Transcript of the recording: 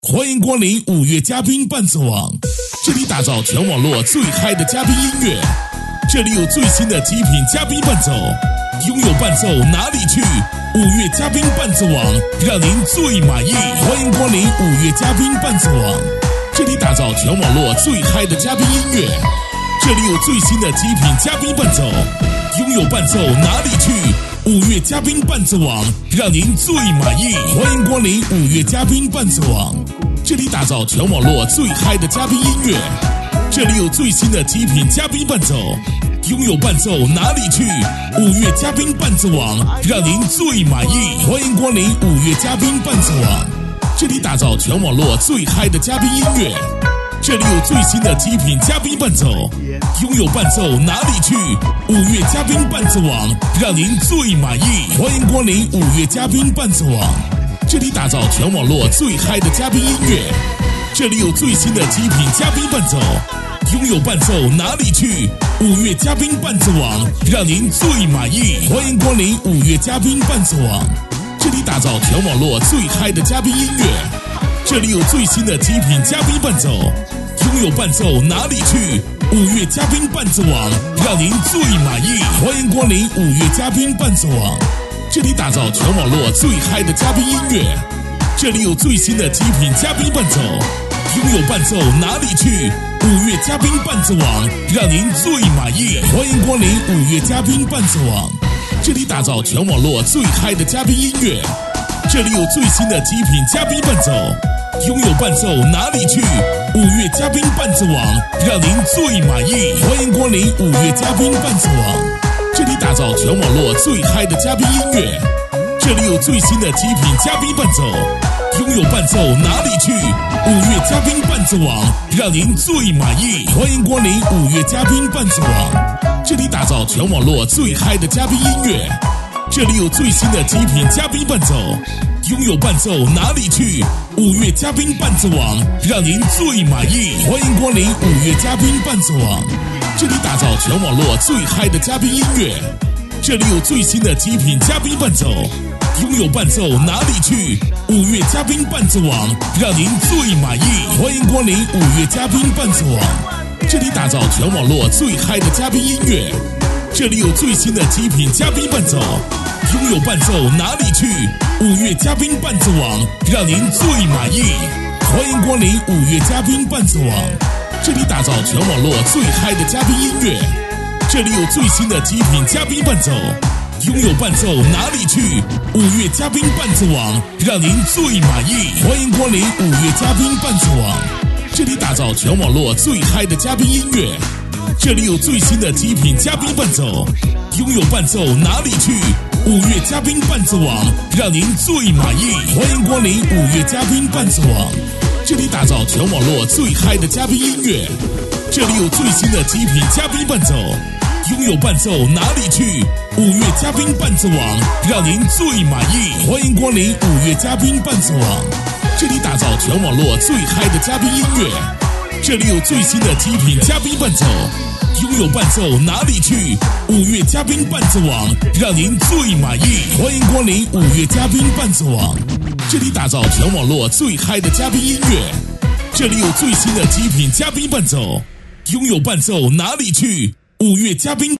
欢迎光临5月嘉宾伴奏网，这里打造全网络最嗨的嘉宾音乐，这里有最新的极品嘉宾伴奏，拥有伴奏哪里去？5月嘉宾伴奏网，让您最满意。欢迎光临5月嘉宾伴奏网，这里打造全网络最嗨的嘉宾音乐，这里有最新的极品嘉宾伴奏，拥有伴奏哪里去？5月嘉宾伴奏网，让您最满意。欢迎光临5月嘉宾伴奏网，这里打造全网络最嗨的嘉宾音乐，这里有最新的极品嘉宾伴奏，拥有伴奏哪里去？5月嘉宾伴奏网，让您最满意。欢迎光临5月嘉宾伴奏网，这里打造全网络最嗨的嘉宾音乐，这里有最新的极品嘉宾伴奏，拥有伴奏哪里去？5月嘉宾伴奏网，让您最满意。欢迎光临5月嘉宾伴奏网，这里打造全网络最嗨的嘉宾音乐，这里有最新的极品嘉宾伴奏，拥有伴奏哪里去？5月嘉宾伴奏网，让您最满意。欢迎光临5月嘉宾伴奏网，这里打造全网络最嗨的嘉宾音乐，这里有最新的极品嘉宾伴奏，拥有伴奏哪里去？5月嘉宾伴奏网，让您最满意。欢迎光临5月嘉宾伴奏网，这里打造全网络最嗨的嘉宾音乐，这里有最新的极品嘉宾伴奏，拥有伴奏哪里去？5月嘉宾伴奏网，让您最满意。欢迎光临5月嘉宾伴奏网，这里打造全网络最嗨的嘉宾音乐，这里有最新的极品嘉宾伴奏，拥有伴奏哪里去？5月嘉宾伴奏网，让您最满意。欢迎光临5月嘉宾伴奏网，这里打造全网络最嗨的嘉宾音乐，这里有最新的极品嘉宾伴奏，拥有伴奏哪里去？5月嘉宾伴奏网，让您最满意。欢迎光临5月嘉宾伴奏网，这里打造全网络最嗨的嘉宾音乐，这里有最新的极品嘉宾伴奏，拥有伴奏哪里去？5月嘉宾伴奏网，让您最满意。欢迎光临5月嘉宾伴奏网，这里打造全网络最嗨的嘉宾音乐，这里有最新的极品嘉宾伴奏，拥有伴奏哪里去？5月嘉宾伴奏网，让您最满意。欢迎光临5月嘉宾伴奏网，这里打造全网络最嗨的嘉宾音乐，这里有最新的极品嘉宾伴奏，拥有伴奏哪里去？5月嘉宾伴奏网，让您最满意。欢迎光临5月嘉宾伴奏网，这里打造全网络最嗨的嘉宾音乐，这里有最新的极品嘉宾伴奏，拥有伴奏哪里去？5月嘉宾伴奏网，让您最满意。欢迎光临5月嘉宾伴奏网，这里打造全网络最嗨的嘉宾音乐，这里有最新的极品嘉宾伴奏，拥有伴奏哪里去？5月嘉宾伴奏网，让您最满意。欢迎光临5月嘉宾伴奏网，这里打造全网络最嗨的嘉宾音乐，这里有最新的极品嘉宾伴奏，拥有伴奏哪里去？5月嘉宾伴奏网，让您最满意。欢迎光临5月嘉宾伴奏网，这里打造全网络最嗨的嘉宾音乐，这里有最新的极品嘉宾伴奏，拥有伴奏哪里去？5月嘉宾伴奏网，让您最满意。欢迎光临5月嘉宾伴奏网，这里打造全网络最嗨的嘉宾音乐，这里有最新的极品嘉宾伴奏，拥有伴奏哪里去？5月嘉宾